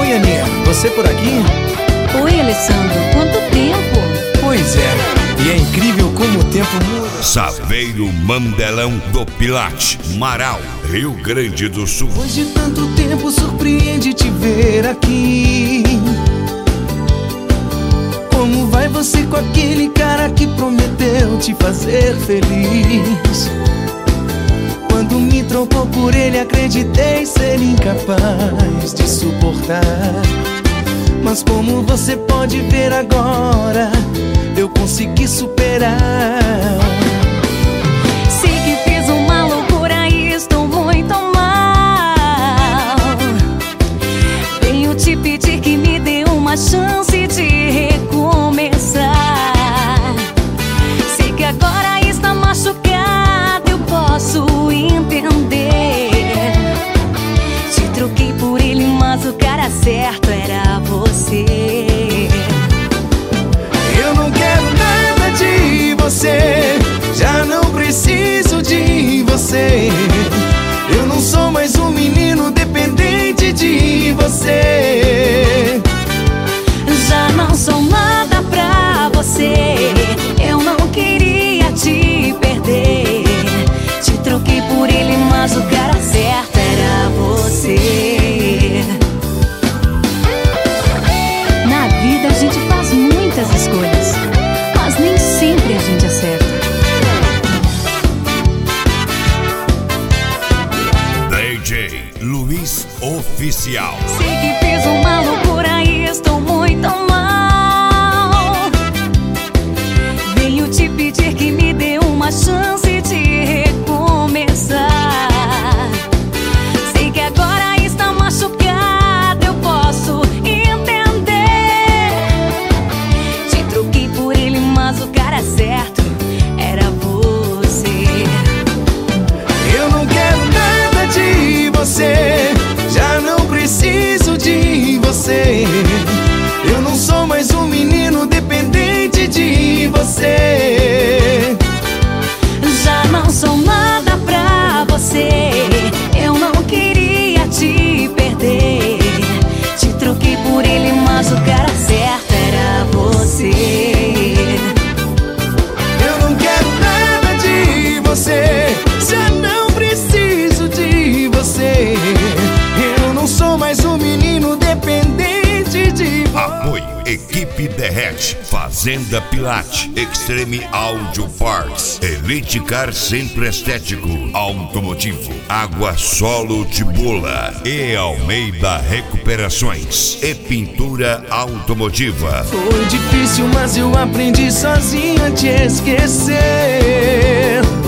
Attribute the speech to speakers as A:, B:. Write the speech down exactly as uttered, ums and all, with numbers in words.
A: Oi, Aninha, você por aqui?
B: Oi, Alessandro, quanto tempo?
A: Pois é, e é incrível como o tempo muda.
C: Saveiro Mandelão do Pilate, Marau, Rio Grande do Sul.
A: Depois de tanto tempo surpreende te ver aqui. Como vai você com aquele cara que prometeu te fazer feliz? Quando me trocou por ele acreditei ser incapaz de suportar. Mas como você pode ver agora, eu consegui superar.
B: Sei que fiz uma loucura e estou muito mal. Venho te pedir que me dê uma chance de recomeçar. Sei que agora está machucado, eu posso entender. Te troquei por ele, mas o cara certo era você.
A: Eu não quero nada de você, já não preciso de você. Eu não sou mais um menino dependente de você.
B: Já não sou nada pra você, eu não queria te perder. Te troquei por ele, mas o cara certo era você. Na vida a gente faz muitas escolhas, mas nem sempre a gente acerta.
C: D J Luiz Oficial.
B: Sei que fiz uma loucura e estou muito mal. Venho te pedir que me dê uma chance de recomeçar. Sei que agora está machucado, eu posso entender. Te troquei por ele, mas o cara certo era você.
A: Eu não quero nada de você, já não preciso de você. Eu não sou mais um menino dependente de você.
B: Já não sou nada pra você, eu não queria te perder. Te troquei por ele, mas o cara certo era você.
A: Eu não quero nada de você, já não preciso de você. Eu não sou mais um menino dependente de você.
C: Apoio Equipe Derrete, Fazenda Pilate, Extreme Audio Parts, Elite Car Centro Estético, Automotivo, Água Solo Tibola e Almeida Recuperações e Pintura Automotiva.
A: Foi difícil, mas eu aprendi sozinho a te esquecer.